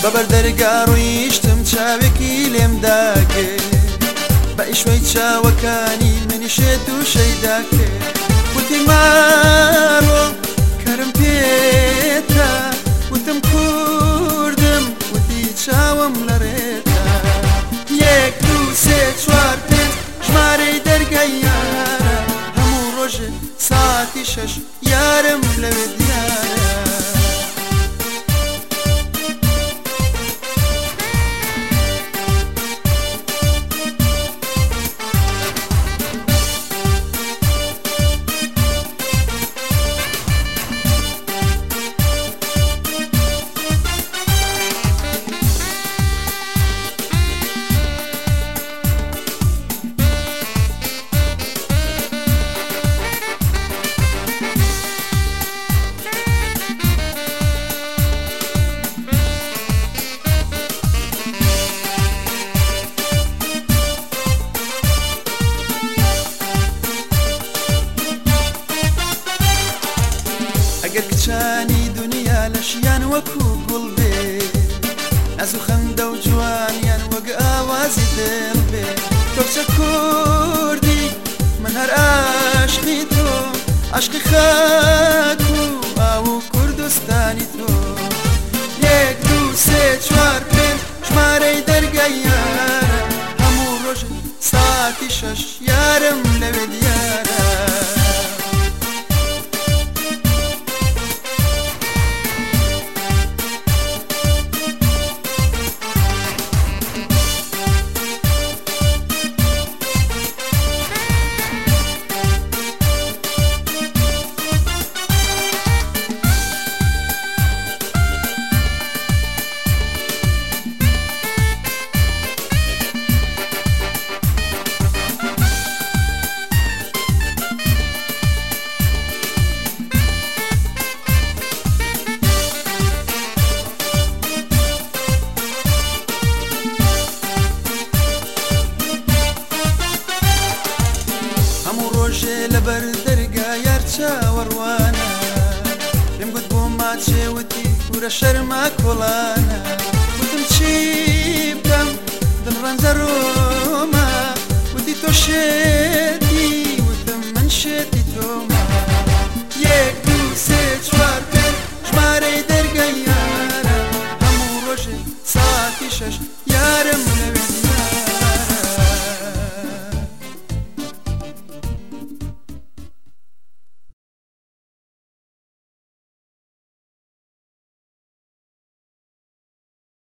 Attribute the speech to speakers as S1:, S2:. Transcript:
S1: بەبەر دەرگا ڕوویشتم چاوێکی لێم داکرد بە ئیشوەی چاوەکانی منیشێت و شەیدا کرد وتی ماڕۆ کەرم پێتە وتم کوردم وتی چاوم لە ڕێتە یەک دوو سێ چوار پێنج ژمارەی دەرگای یارە هەموو ڕۆژێ ساعتی شەش یارم لەوێ دیارە ئەگەر کچانی دنیا لە شیان وەکو گوڵ بێ ناز و خەندە و جوانیان وەک ئاوازی دڵ بێ تۆ کچە کوردی من هەر عاشقی تۆ عاشقی خاک و ئاو و کوردستانی تۆ یەک دوو سێ چوار پێنج ژمارەی دەرگای یارە هەموو ڕۆژێ ساعتی شەش یارم لەوێ دیارە لەبەر دەرگا یار چاوەڕوانە پێم گوت بۆ ماچێوتی ورە شەرما کۆڵانە وتم چی بکەم دڵ ڕەنجە ڕۆمە وتی تۆ شێتی وتم من شێتی تۆمە یەک دوو سێ چوار پێنج ژمارەی دەرگای یارە هەموو ڕۆژێ ساعتی شەش یارم لەوێ